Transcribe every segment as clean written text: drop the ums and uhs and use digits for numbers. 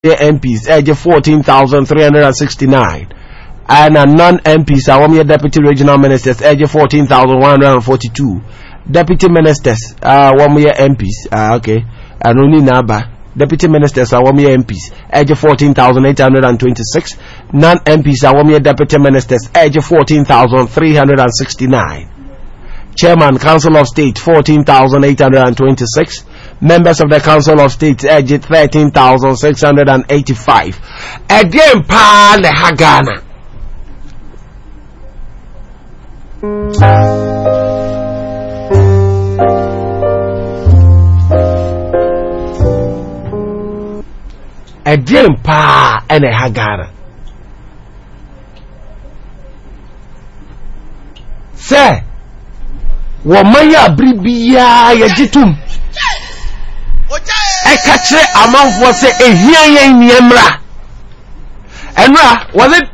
MPs age 14,369 and a non-MPs are deputy regional ministers age 14,142 deputy ministers 1 year MPs okay and only naba deputy ministers are 1 year MPs age 14,826 non-MPs are 1 year deputy ministers age 14,369 chairman council of state 14,826 members of the Council of State age 13,685. Again, pa le Hagana. Again, pa ene Hagana. Say, wamaya bribia yajitum. Ekatre amanfo se ehia yen niemra enra was it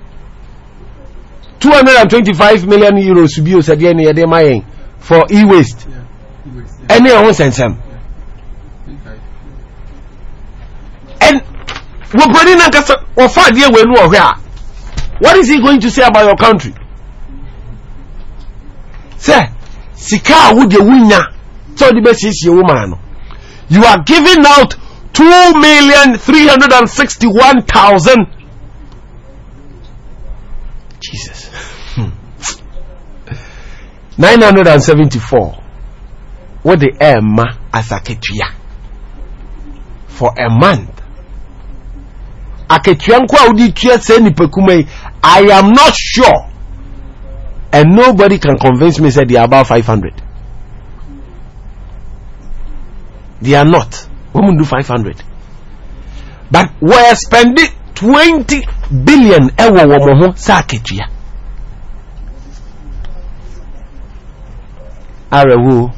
225 million euros bi o se de ne de mayen for e-waste any on sensem and we bring na kasa o fa de we nu o hwe a what is he going to say about your country say sika wo de wunya so de be siesie wo man no. You are giving out 2,361,000. Jesus. 974. What the Emma as a ketia for a month. A ketianko audi tia se ni pekume. I am not sure, and nobody can convince me that they are about 500. They are not. We will do 500. But we're spending 20 billion ewo womo saketia. Arewo.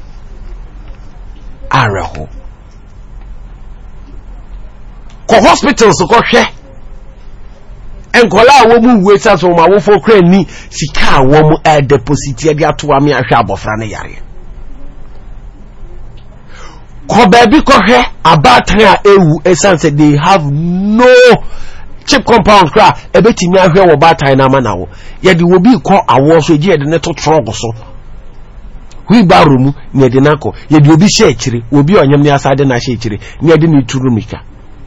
Ko hospitals ko hwe. Enkola wo mu weta so ma wo fo kra ni sika wo mu deposit e dia to ame ahwe abofra ne yare. Ko baby ko he abatan a ewu essence they have no chip compound cra ebetimi ahwe wo batan na mana wo ye de wo bi ko awo so je de ne to trog so wi baro mu ne de nako ye de obi hye akire obi onyam ne asade na hye akire ne de ne turu mika.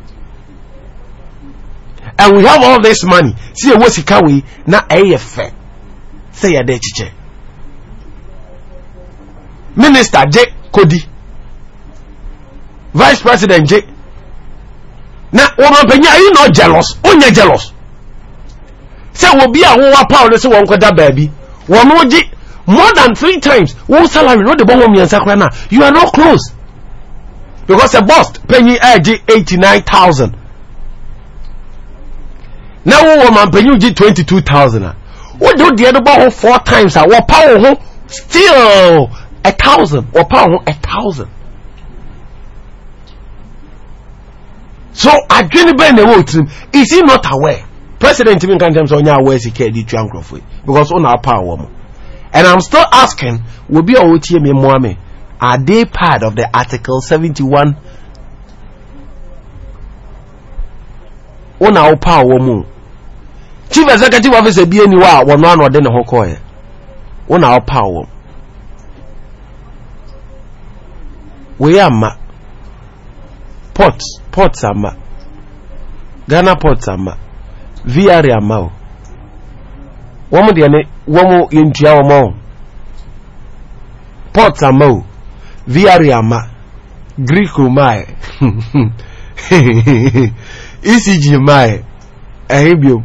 And we have all this money see wo sika we na eyefe say ya de chiche minister J Kodi Vice President J. Now, are you not jealous? Only jealous. Say, will be a whole power. Let's one that baby. One more than 3 times. One salary, not the bomb me and Sakrana. You are not close. Because a boss paying 89,000. Now, woman paying 22,000. What do the other bomb 4 times? What power still 1,000 or power 1,000. So adwene ben na wo trim is he not aware president even can tell so nya aware sika di twankrofu because on our power mo and I'm still asking will be o tie me mo ame are they part of the article 71 on our power mo chief executive officer bi eni wa wono an ode ne ho koye on our power we am Ports ama Ghana Ports ama VR ama o womo de ne womo yentua womo Ports ama o VR ama Greek mai ECG mai ehibio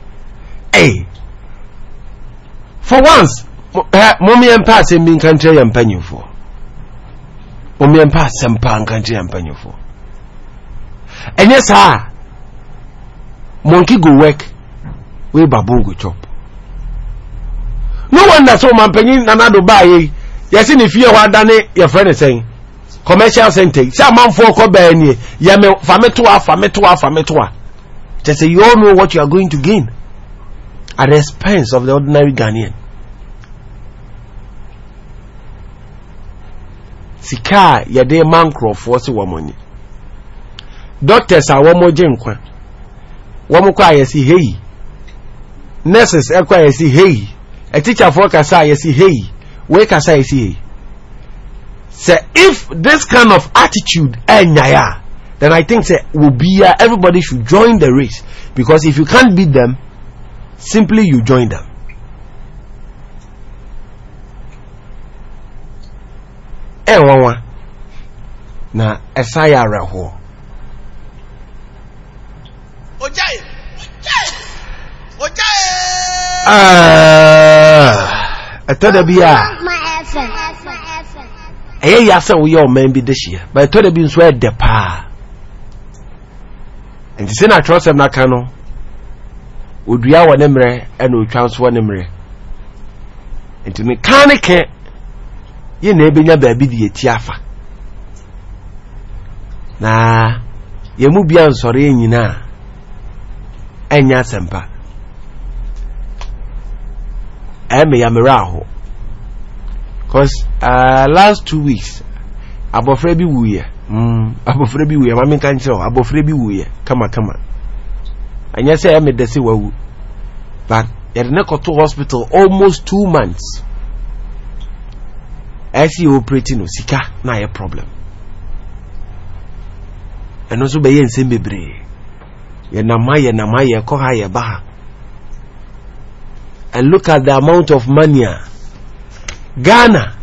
for once mommy empa se min country yampanyufo mommy empa sempa country yampanyufo. And yes, sir, monkey go work, we baboon go chop. No wonder so man penny nanado buy. Yes, in if you are done it, your friend is saying commercial center. Some man for Cobani, Yame Fametua. Just say you all know what you are going to gain at the expense of the ordinary Ghanaian. Sika, ya de man crop for so money. doctors are one more genkwa one kwa yesi hey nurses ekwa yesi hey a teacher for kasa yesi hey we kasa yesi hey. Say if this kind of attitude enyaya, then I think say will be everybody should join the race, because if you can't beat them, simply you join them. Wawa na esaya reho ojaye atoda bia ya say we all men be this year, but atoda bi nso e de pa enti se na trust em na kano odua wo ne mre e na otwa nso wo ne mre enti me kanike ye na ebenya baabi de eti afa na ye mu bia nsore enyina enya sempa eme ya meraho because last 2 weeks abofra bi wuye mama kan chiro abofra bi wuye kama anya say eme de se wawu but ye na go to hospital almost 2 months. As you operating no sika na your problem. And also be yen se bebre. Ye na maye ko ha ye ba. And look at the amount of money. Ghana,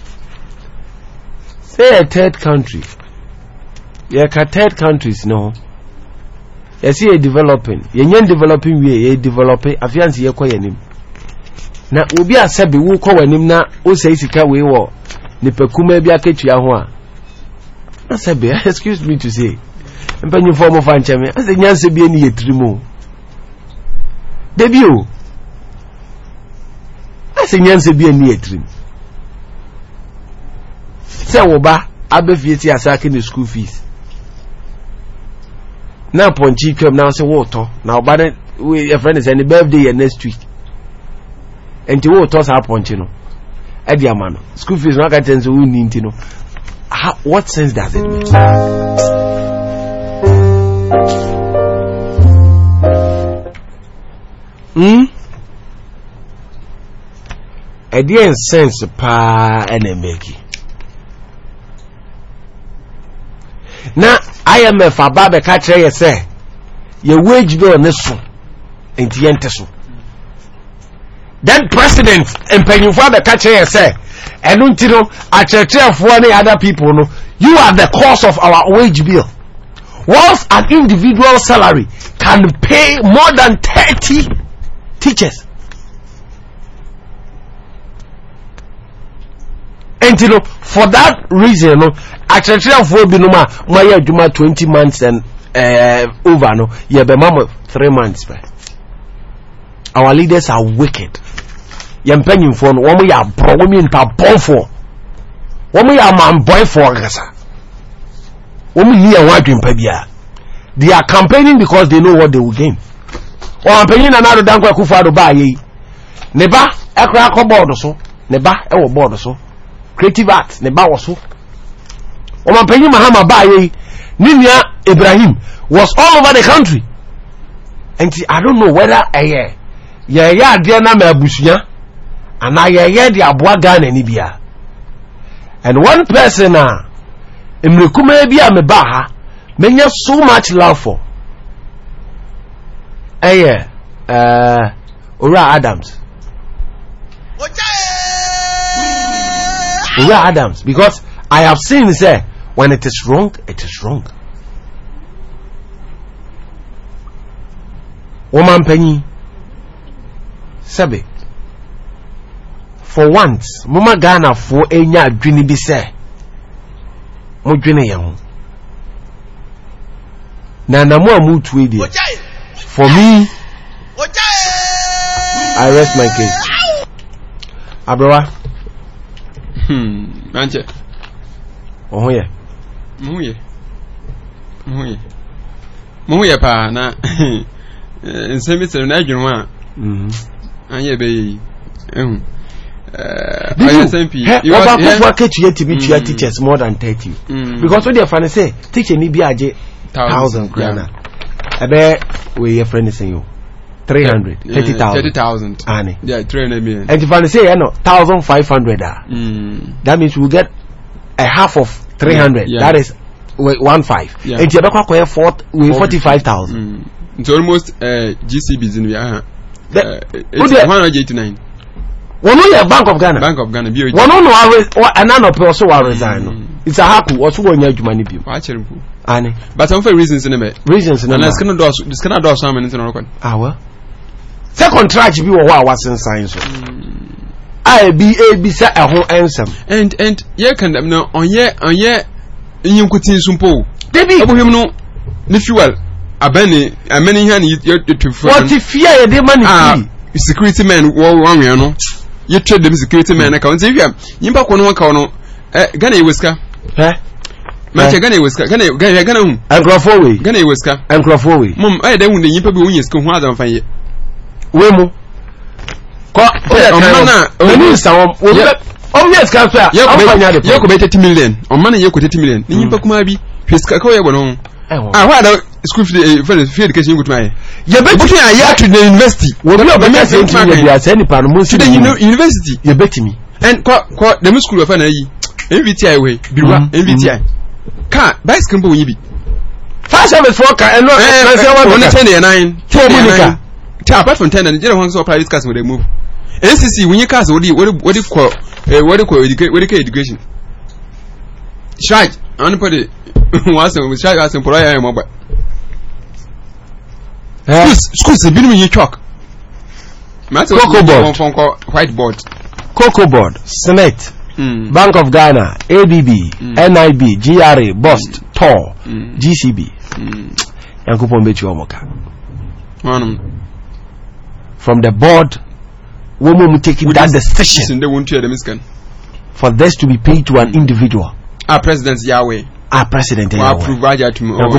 say a third country. Ye ka third countries no. Ye see a developing. Ye nyen developing we ye developing afiansi ye ko yenim. Na obi asabe wo ko wanim na o sei sika we wo nipakuma bi aketua ho a asabe excuse me to say empanyi form of ancheme ase nyanse bi eni yetrimo debio ase nyanse bi eni yetrim se wo ba abefie ti asake ne school fees na ponchi twem na se wo to na oba ne we friend is any birthday next week. And you will toss up on chino. Ediamano. School fees not getting so nintino. What sense does it make? A dear sense pa enemeki. Now IMF ababe catcher ye say your wage bill nesu and tientesu. Then president and Penyufa the catcher say, and untino a church of one other people no, you are the cause of our wage bill. Whilst an individual salary can pay more than 30 teachers. And you know, for that reason, no, a church of one binuma, my juma 20 months and over no, yeah, be mama 3 months. Our leaders are wicked. Yampenyin for no woman ya bro woman pa bon for. Woman ya man boy for gasa. Woman ni ya wadwin pa bia. They are campaigning because they know what they will gain. O campaigning na na do danko akufado ba yi. Ne ba ekra akọ board so. Ne ba e wo board so. Creative arts ne ba wo so. O campaigning Mahama ba yi. Ninia Ibrahim was all over the country. And I don't know whether ya ade na ma abusunya ana ye de aboa Ghana ni bia. And one person emrekuma bia me ba ha menya so much love for Ora Adams. Ora Adams, because I have seen say when it is wrong, it is wrong. Woman penny sabe for once mama Ghana for enya adwini bi say mo dwene ye ho na mo amutu e dia. For me, I rest my case. Abrawa Manche ohoye muye pa na nsemi sere na adwunu a anye be yi you want to teachers more than 30 because what they fan say teacher ni bi age 30,000 Ghana. Ebe we your friend is saying 300 30,000. Ani. Yeah, 300 million. And if I say 1,500, that means we'll get a half of 300. Yeah. That is 1.5. Yeah. And you have 45,000. It's almost GCBs in the 189. One of Bank of Ghana. Bank of Ghana. One of another person will resign. It's a haku. What's one year to money people? Ani. But some for reasons in a way. Reasons in a way. This cannot do some in the record. Our second track be what was in science. I be a whole answer. And ye can no on ye in Kutin Sumpo. Debbie, no, the fuel. A benny, a many hand you to what if fear the money? Security men, one, you know. You trade them security men accounts. If you back on one corner, Ghana whisker. Eh? Match Ghana whisker, Ghana, and Crawford, Ghana whisker, and Crawford. Mum, I don't want the Yipper when you school hard on fire. Wemo. Oh, yes, Captain. You could bet 80 million. On money, you could 80 million. You could maybe his Kakoya went on. I had a school for the education with my. You bet me a year to the university. Well, no, but I said, any part of university. You bet me. And quite the school of an MVTI way, MVTI. Car, bicycle will be. Fast service worker and not 10 and 9. Apart from 10 and the ones who apply this class with a move. NCC, when you cast, what do you call education? Shite, anybody was with Shite as employer mobile. Schools have been in your chalk. Cocoa board, whiteboard, Cocoa board, Senate, Bank of Ghana, ABB, NIB, GRA, BOST, TOR, GCB. Yankupon Bechuomoka. From the board, women taking that decision for this to be paid to an individual. Our president Yahweh. Our president Yahweh.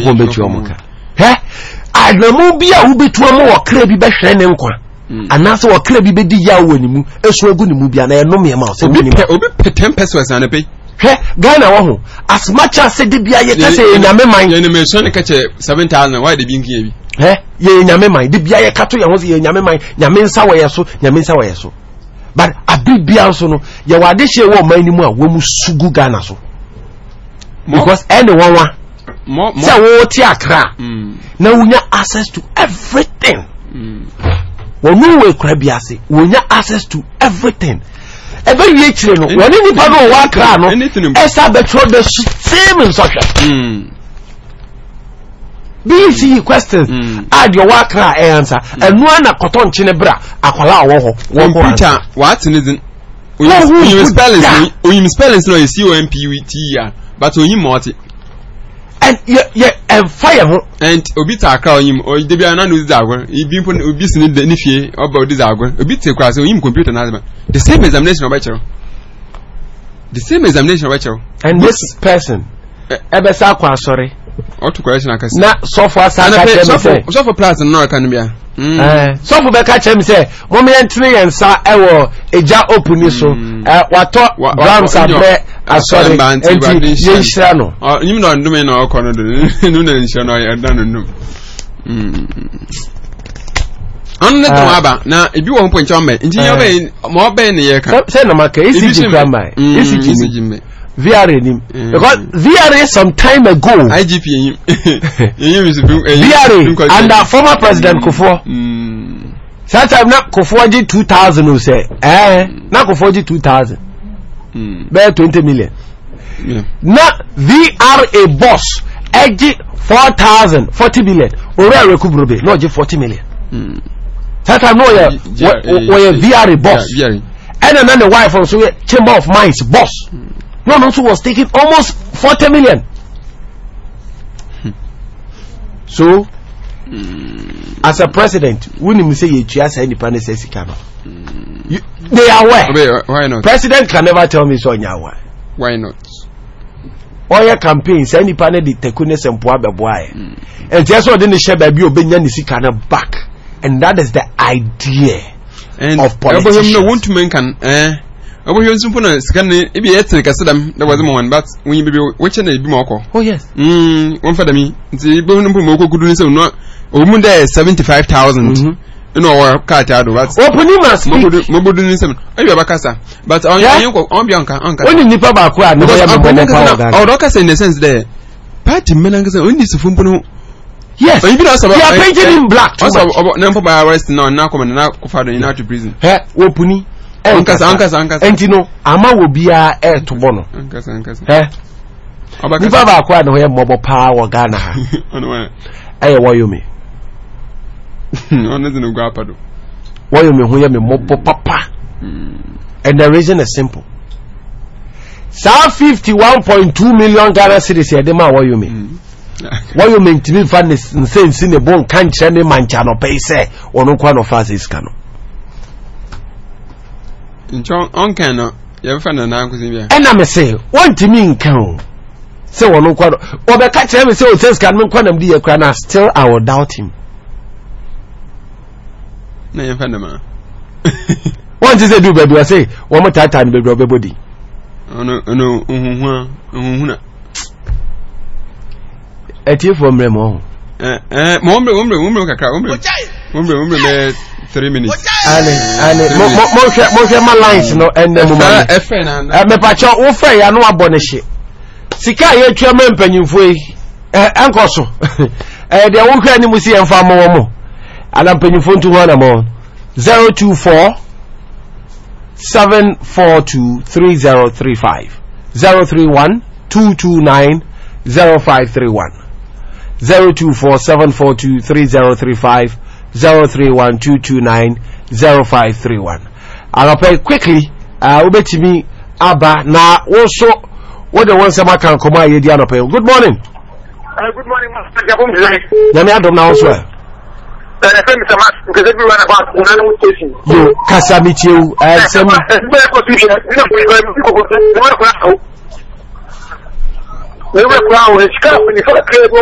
I know be a ubi to a more crabby beshen and answer a crabby bedi Yahweh nimu, a swaguni mubia, and no mere mouse. Obi 10 pesos and a pay. Ghana, as much as said the Bia, say in your mind, you may catch 7,000. Why the being here? Ye nyame mind de bia ye kato ye ho ye nyame mind nyame nsa wo ye so but abibia so no ye wade hye wo man ni mu a wo mu sugu Ghana so because anyone say wo ti Accra na wunya access to everything wo we kra bia se wunya access to everything ebe wie kire no woni nipa no wo Accra no esa betro the same instruction BC questions add your work answer and no na cotton chinebra akwala wo Peter what isn't you spellings no is UMPUT but you multi and fire and obita aka oyim o de bia na no zagwe ibi mpo obi sin de nifie oba odi zagwe obi te kwa se oyim computer na the same examination obachero and this person ebesa kwa sorry what question I can say? Na software software plus no can be. Software be catch him say, "Mommy entry and sa ewo eja open so wato grams abe asori enti yeshira no." Oh, you know do me no kono do. No na nshira no ya dan no. Onne to aba na ebi wo mpo ncha mbe. Nti ya be mo be ne ye ka. Say no make ECG grammar. ECG me. VRA nim because VRA some time ago IGP VRA under former President Kufuor that time na Kufuor did 2,000 who say na Kufuor did 2,000 bear 20 million na VRA boss edge 4,000 40 million ora recovery no je 40 million that time no we VRA boss and then the wife also Chamber of Mines boss. No, was taking almost 40 million. So, as a president, when you say you just any panel says they are aware. Why not? President can never tell me so. Why not? All your campaigns, any panel the Tekunes and Puabe and just what didn't share baby Obenya Nisikana back, and that is the idea and of politicians. Want to make an Obo you simple na scan e be yet ka sedam there was one but when you be which na be moko. Oh yes. One for me. Nti be no moko kudu ni se no o mu there 75,000. You know what car ta do but opening must mobudu ni se ayi abakasa but on bi onka oni nipa ba ko a no ya mo power o do ka say in the sense there party men say oni sufumpu no. Yes. You are painted in black. Also, about by arrest now come na ko fa do in out to prison. Opuni Ankasa. Entino ama wo bia to bono. Ankasa. Nipa ba kwa no ye mobo pa wo Ghana ha. Ono Wayomi. Ono no gwa pado. Wayomi ho ye me mobo papa. And the reason is simple. Sa 51.2 million Ghana cedis e de ma Wayomi. Wayomi ntimi fa ne nsensi ne bon kan kire ne mancha no pay say ono kwa no fa iska no. Nchon on kan no ye fa na na nkuzi bia ena me say won timi nkan o say wono kwa obeka kire me say o say scan me kwa nam di ye kwa na still I will doubt him na ye fa na ma won ti say do baby I say wo mo tata ni baby obebodi ono ohunhuna etie for mre mo mo kakra ombre me 3 minutes ale mo hwe ma lines no enne mo ma me pa cho wo fa ya no abonehye sika ye twa ma mpanyimfo yi enkoso de wo hwe ni musi emfa mo ala mpanyimfo ntu ho na mo 024 742 3035 031 229 0531 024 742 3035 031 229 0531. I'll pay quickly. Ubetimi Abba na also what the ones I can come here. Good morning. Good morning, Master. Let me add them now as well. You Casamichu and some. We were crowned with scarf and for a clear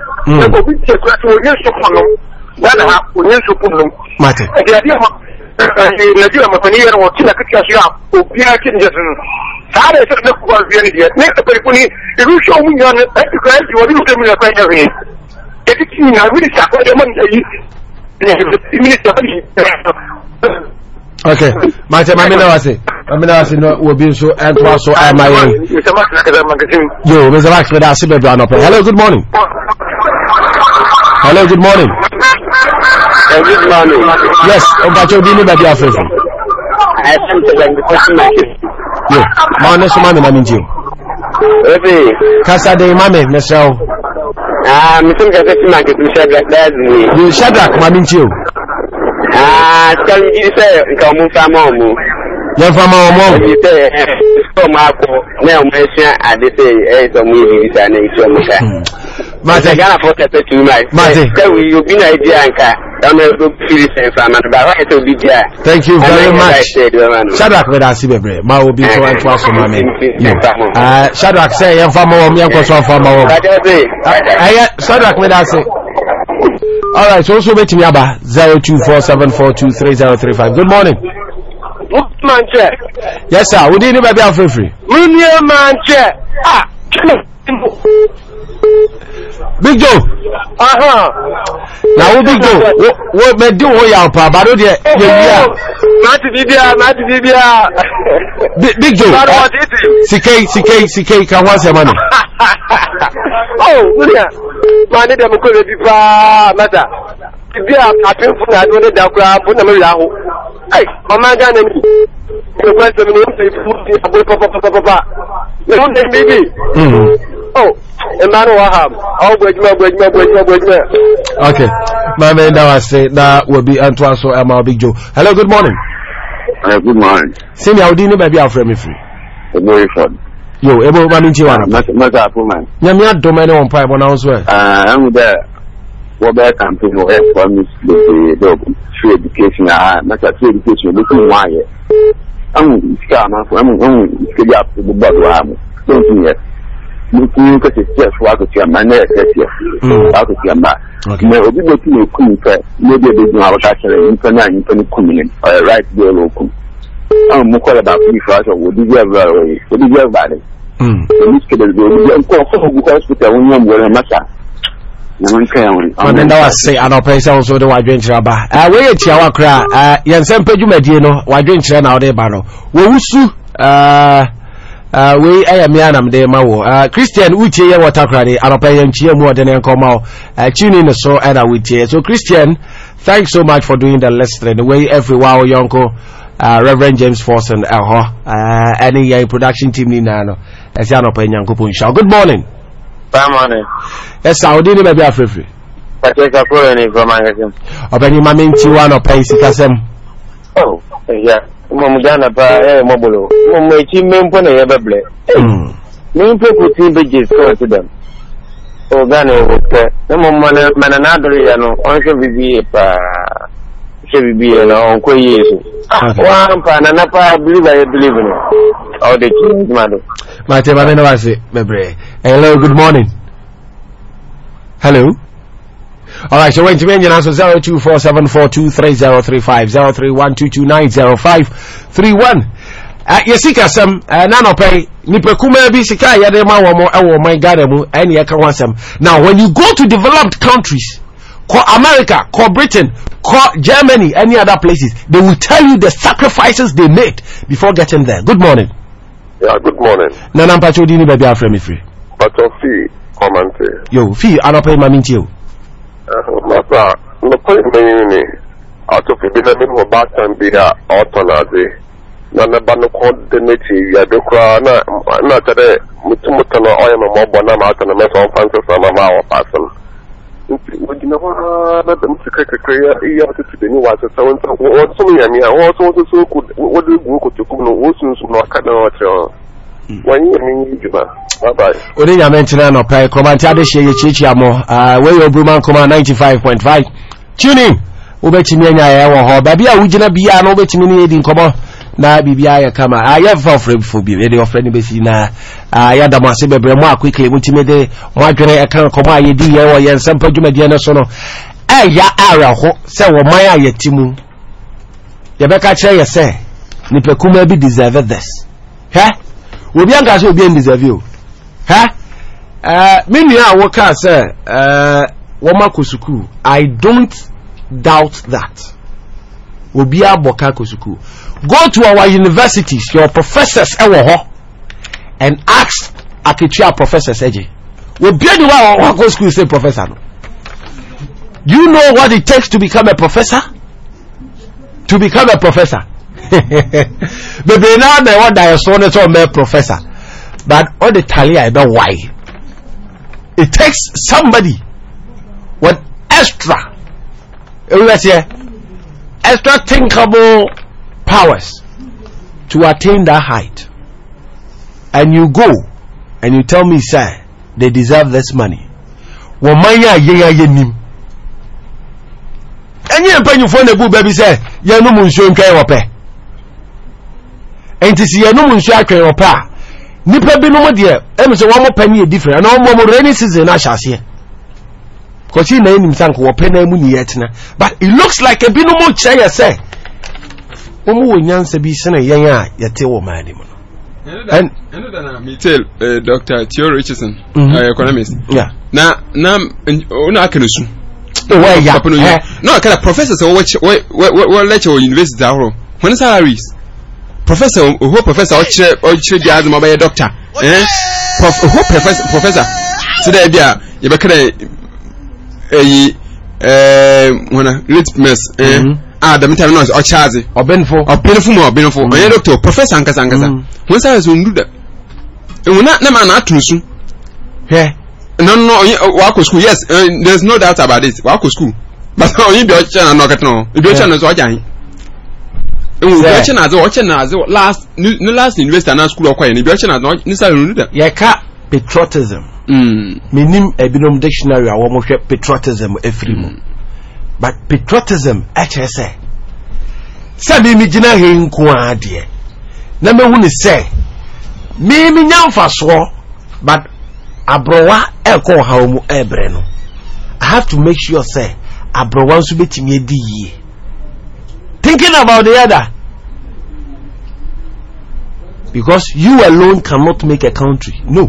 woman. Wana unyenso puno mate ndio najua mafanyia na kila kitu cha upia kinjesu sare sasa kwa viani dia neka peripuni irusho munyana atukaji wali utemina kwa hivi eti na vile cha kwa jamani hii okay mate mamina wase no obi so entwa so amaye yo mezabax with us be do hello good morning. Hello, good morning. Good morning. Yes, Obacho Dini Baby Africa. I am the question market. Yeah, Manes Mami Naminji. Okay. Casa de Mame, Michelle. Missing the question market, Michelle. You Shadrach Maminji. Tell you say, come from home. You're from our mom. You say, so Marco, now mention, I did say, some movies and it's Mate Ghana for to my Mate. You been idea and car. I'm a good citizen from Anaba to be there. Thank you very much. Shadrach with us, Sibebre. Ma will be so and twas for my name. Shadrach say, I'm from home, young person from our Shadrach with us. All right, so also waiting Yaba 0247423035. Good morning. Man check. Yes, sir. We didn't even be free. Man check. Big Joe. Now Big Joe. What me do ya pa baro de yeah. Mati bibia. Big Joe. CK can once a money. Oh, William. Man dem ko be pa mata. Bibia apenfu na do da kura bu na me yaho. Hey, Mama Ghana ni. You want to say food papa. You want them baby? Oh, Emmanuel Wahab. Oh, gwejma. Okay. My man now say that will be Antoine so Emma Big Joe. Hello, good morning. Good morning. Send me Audini baby after me free. Very fun. Yo, ebo ba minchi wana. Masa man. Nyame adom ene on pipe na so. I'm there. What back campaign or for me the free education masa free education look why. I'm scam I'm skip up the bottle am. Don't you? Looking at the church work with your man there out of your man. Me obi go to ku fe maybe they do our catcher in Kenya in community right there local. Mukola about me first, or would you have body? This kid is going to hospital when you're wearing a matter. And then I say, I don't pay also the white drink rubber. Wait, Chiawakra, Yansen Pedumedino, white drink now de bano. Wusu, we am Yanam de Mawo. Christian Uchi, what I cry, I don't pay him cheer more than Yankomo. Tune in the so and I will cheer. So, Christian, thanks so much for doing the listening. The way every wow, Yonko, Reverend James Forson, any production team in Nano, as Yano Pay Yankopun Shaw. Good morning. Good morning. Yes, I didn't maybe a free. But take a colony from my husband. Open your mammy to one or pay Sikasem. Oh, yeah. Mamma Mobile. Mamma, team when I ever play. Main people team bridges to them. Oh, Gano, no more mananadri, and also be should be on Quay. One pan and I believe in it. Oh, the king, madam. My Temanasi, Bebre. Hello, good morning. Hello. All right, so when to mention answer 0247423035 0312290531. Yesika some nano pay nipekuma bi sika ya de ma wo mo ewo man gada mu ene ya ka wansam. Now when you go to developed countries, call America, call Britain, call Germany, any other places, they will tell you the sacrifices they made before getting there. Good morning. Yeah, good morning. Nana Pacho dini baby afre me free. Pacho fee commente. Yo, fee anope maminti yo. Masa, no point me out of the living for back and be a autonazi. Nana bano coordinate ya dokra na tade mutumutano oya mamobo na mata na mesa on fancy sama ma person. Wagina wa na dem sikeke ya to the new water so what so ya mia what so could what do go to kuno wo sunsu no aka na wacho. When you mean you bye bye. Odi ya mention no pay comment ade hye ye chichi amo we your Bruman Koma 95.5. Tune in. Ubetimi anya ya wo ho ba bia wugina bia na ubetimi ni edi nkomo na bibia ya kama aye for bi e dey offer ni besi na ya da mase bebre mo akwikle mutime de mo adwene e kan nkomo aye di ye wo ye nsampa dwumadie ne so no ya ara ho se wo man aye timu ye beka kire ye se ni pekuma bi deserve this obi anga se obi deserve o me nua wo ka se wo makosuku. I don't doubt that obi aboka kosuku. Go to our universities, your professors and ask Akichia professors eje. We be the one go school say professor no. Do you know what it takes to become a professor? To become a professor. Baby now they want that so not a professor. But all the tally I don't why. It takes somebody with extra thinkable powers to attain that height, and you go and you tell me, sir, they deserve this money. Womanya ye nim. Any penny for the baby say, ya no munso nkai wope. Enti si ya no munso atwen wopa. Nipa bi no mo de, em se wo mo penny different, na mo rainy season na hyase. Because he name himself wope na mu ni yetina. But it looks like a bi no mo kire say. Omo nyansa bi sene yen a yete wo mani mo. And me tell Dr. Theo Richardson, economist. Yeah. Na una akanusu. Where ya? No, kind of professors what lecture university ahoro. When salaries? Professor who professor or the azuma by a doctor. Who professor. So there dia you be kind wanna litmus the meter knows or charge or beneful or beneful doctor professor ankasa when salaries will do that. And when not man atusu. No, walk school. Yes, there's no doubt about this. Walk school, but you be watching no get no. You be watching as watching. You watching as last university and school or quiet. You be watching as not necessarily that. Yeka patriotism. Minim ebinom dictionary. I want to patriotism every month. But patriotism, HSA. Sabi mi jina he nko ade. Na me hu ni say. Me nyamfa so, but abrowa eko ha mu ebre no. I have to make sure say abrowa nso betimi edi yie. Thinking about the other. because you alone cannot make a country. No.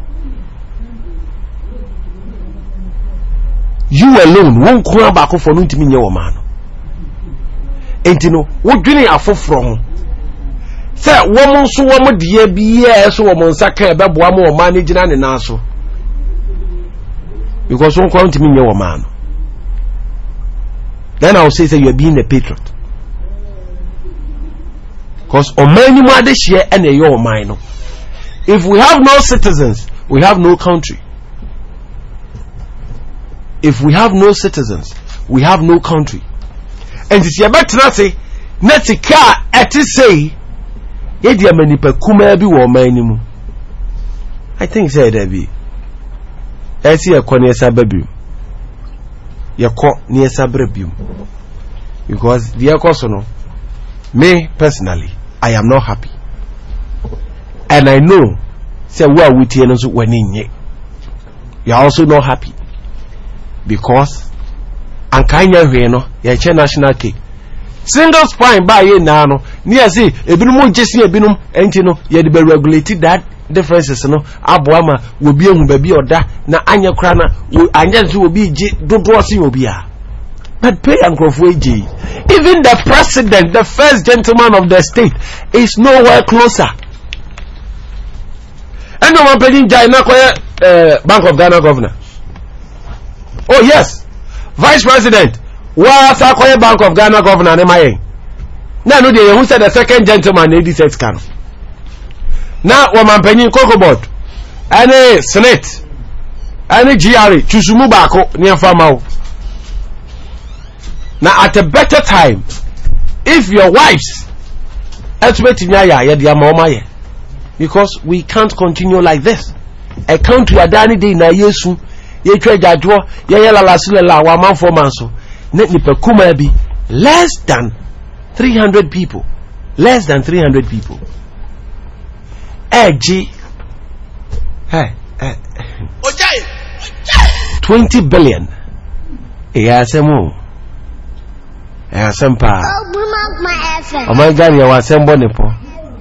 You alone won't come back for no ntimi nye wo man. Enti no, wo dwene afoforo ho. Say wo so wo de bia so wo nsaka e beboa ma wo man gina ne na so. Because won't come ntimi nye wo man. Then I will say you are being a patriot. Because omani mu ade hye and your man no. If we have no citizens, we have no country. If we have no citizens, we have no country. And this yabetna say netika eti say yedi amanipa kuma bi wo man ni mu. I think say there be esi ekone esa babium yako ni esa brebium, because the ekoso no, me personally I am not happy, and I know say we are with you no so wani you are also not happy, because ankanya hwe no ye che national cake single spine ba ye na no near say ebinum jesi ebinum enti no ye de regulate that differences no aboama wo bi ehun ba bi oda na anya kra na anya so wo bi ji dodo osi obi a, but pay and eji. Even the president, the first gentleman of the state, is nowhere closer. And no one paying China Bank of Ghana governor. Oh yes, vice president was a Bank of Ghana governor. Now no dey who said the second gentleman in this can. Now woman penny cocoa board, any senate, any GRA, chusumu bako near farmer. Now at a better time, if your wives, because we can't continue like this. A country adani day na yesu ye twajadwo ye la lasula wa man for man so net ni pekuma bi less than 300 people. Less than 300 people. Eji 20 billion. Eyasemo. Eyasempa. Oh my God, you are sembo nepo.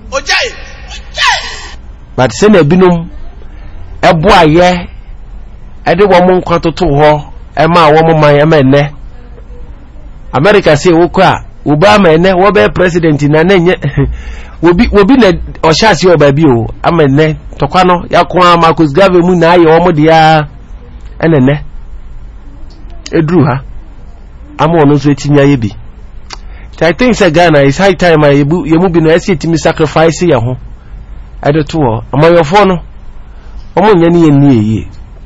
But send a binum eboa ye ede wo mo nkwato to ho e ma wo mo man emene America say wo kwa wo ba ma ene wo be president na nenye wobi na oshasi oba bi o amene tokwa no yakwa Marcus Garvey mu na aye wo mo dia enene edru ha amo no so etinya ye bi. I think say Ghana is high time ye mu bi na esi etimi sacrifice ye ho ade to o amayofo no omo nya ni ye ni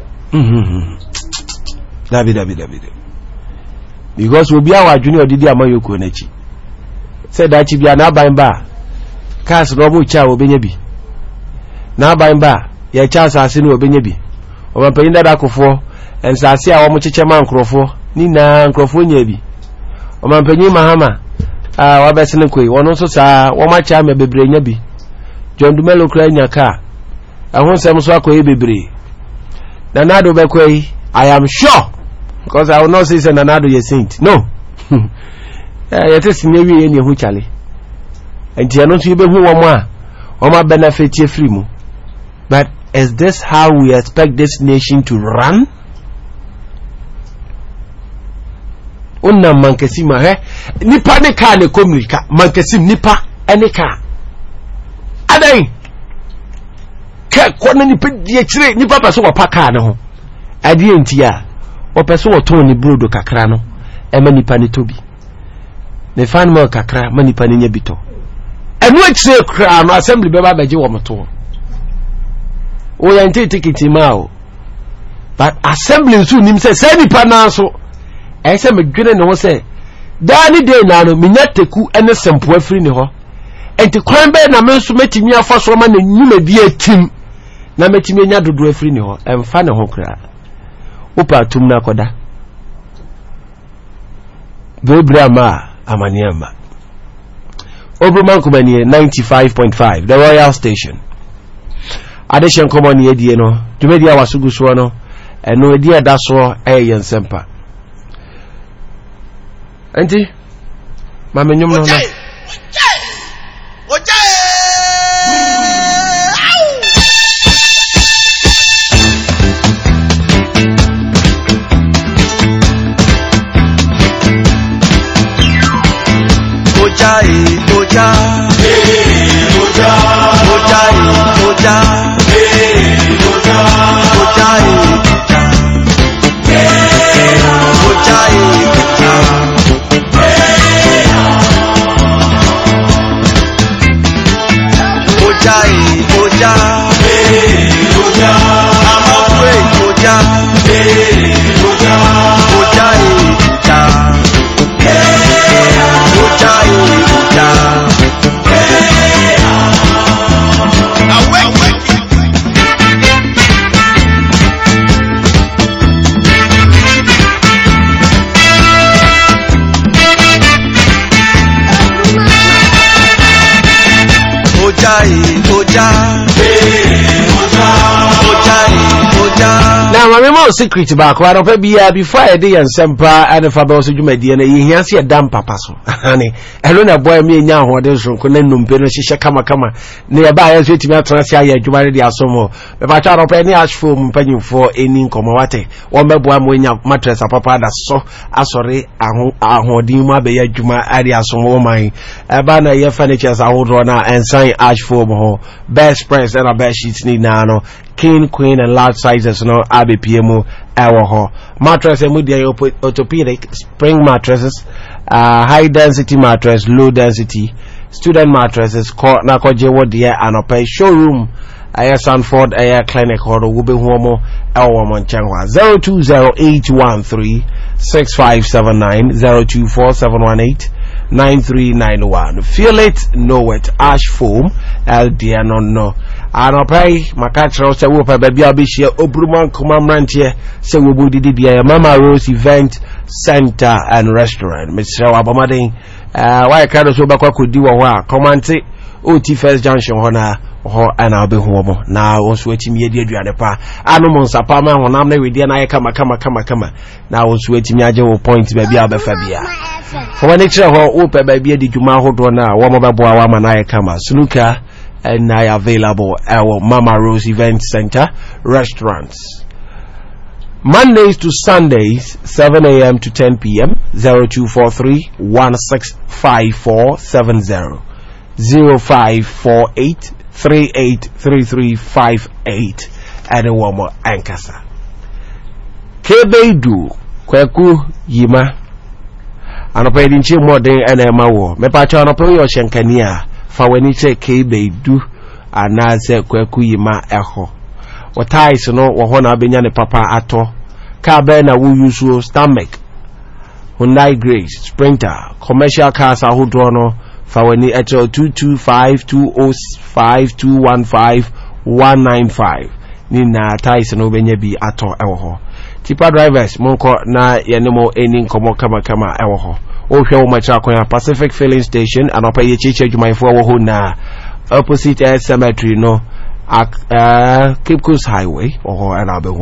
David because obi awa adwene odidi amayoko na chi said that chi bia na ban ba cars no mo cha obenya bi na ban ba ye cha asase no obenya bi obapanyin dada akofo ensase a wo mo cheche man krofo ni na krofo nya bi obapanyin mahama wa besene koi wono so sa wo ma cha me bebre nya bi John Dumelo kra nya ka ahun sem so akoye bebre Nanado bekwei I am sure because I will not say Nanado ye saint no yete sinyewi ye ne hu chale enti eno so ye be hu wo mo a o ma benefit ye free mu. But is this how we expect this nation to run? Onna mankesi ma he nipa ne ka ne komunika mankesi nipa ene ka adai ke kwana nipa die kire nipa paso wo paka ne ho ade entia wo paso wo ton ni brodo kakra no e ma nipa ne tobi ne fan mo kakra ma nipa ne nya bito enu akire kra no assembly be ba beje wo moto o ya nte tikiti ma o but assembly so nim se nipa na so e se medwene ne ho se dani de na no minya teku ene sempo afiri ne ho enti kwan be na menso metimi afa so ma na nyuma bi atim na metimi enya dodo afiri ne ho emfa ne ho kra upa tum na koda bebra ma amaniamba Oberman Kumanie 95.5 the Royal Station addition common ye die no dumedia wasugu so no eno edi eda so eye nsempa enti mamenyum no Now, my secret back. Why don't be before I did and Sempa and if I was you my dear, you see a damn papaso. Honey, I don't know boy me now what is from Conenum Benosha Kama nearby as with me Transia, you married the Asomo. But I try to pay any ash for penny for any comawate. One by one when your mattress a papa that so sorry, I hold you my bay Juma Adia Somo my Abana your furnitures I would run and sign ash for best press and a best sheets need nano. King, queen, and large sizes no ABPMO hour mattress and with the orthopedic spring mattresses, high density mattress, low density, student mattresses, Nakoje Wodia and a pay showroom, Air Sanford Air Clinic or Wube Homo Elwamon Changwa 0208136579 0247189391. Feel it, know it, ash foam, LDN no. And pay my catcher say we baby abishia Obruman Commandantia say we would be Mama Rose Event Center and Restaurant. Mr. Abamadi why can't so back could do a command OT First Junction Hona or and I'll be home now was waiting me dear pa animals apama when I'm with the I come now was waiting me a point baby Abba Fabia for when it's a whole baby did you ma hold one now one of the boy woman I come snooker and I available our Mama Rose Event Center restaurants. Mondays to Sundays, 7 a.m. to 10 p.m. 0243-165470 0548-383358 and one more Ankasa. Kebedu Kweku Yima Anopedi nchi modern and Emawo Mepacha Anopo yo Shenkania fa wani che Kebedu anaze Kweku Yima eho Watais no wo na abenya ne papa ato ka be na wo use stomach Hyundai Grace Sprinter commercial cars ahodo no fa wani echo 225205215195 ni na tais no benya bi ato ewo tipa drivers monko na yenemo eni nkomo kama ewo ho o hwe wo macha akwa Pacific Filling Station anopa ye chiche jumaifo wo ho na opposite Air Cemetery no Cape Coast Highway or and I'll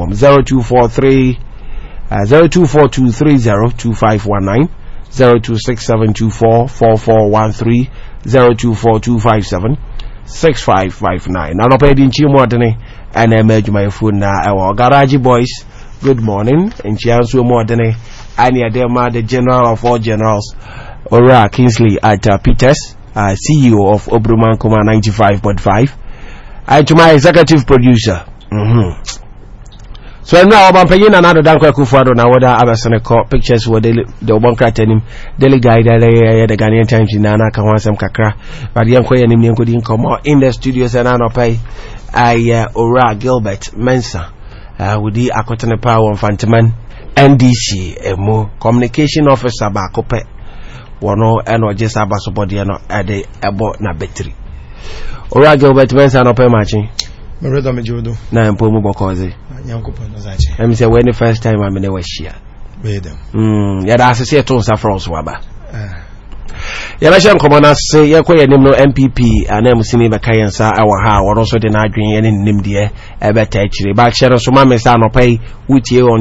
0242302519 0267244413 0242576559 now pay din chi modene and emerge my phone na our garage boys good morning and chiansu modene and yadema the general of all generals Ora Kingsley at Peters CEO of Obruman Kuma 95.5 and to my executive producer so now I'm paying another danko kufado na wada abasane ko pictures wo the obonkra tenim daily guide the Ghanaian Times na na kan wansam kakra but yanko yanim yanko din come in the studios and no pay Ora Gilbert Mensah with the akotene power Fantiman NDC emo communication officer ba kope wono eno just abasobodi no ade ebo na battery Ora Gilbert Mensah no pay matching Meredo mejodo na mpo mu bokoze nyankopa no zache em say when the first time I'm in Weshia bedem ya da asese to nsa France waba ya ba shan komona se ya ko yanim no MPP anam sini be kayansa awa ha woro so de na adwen ye ne nim de e beta akire ba kire so ma me sa no pai wutie on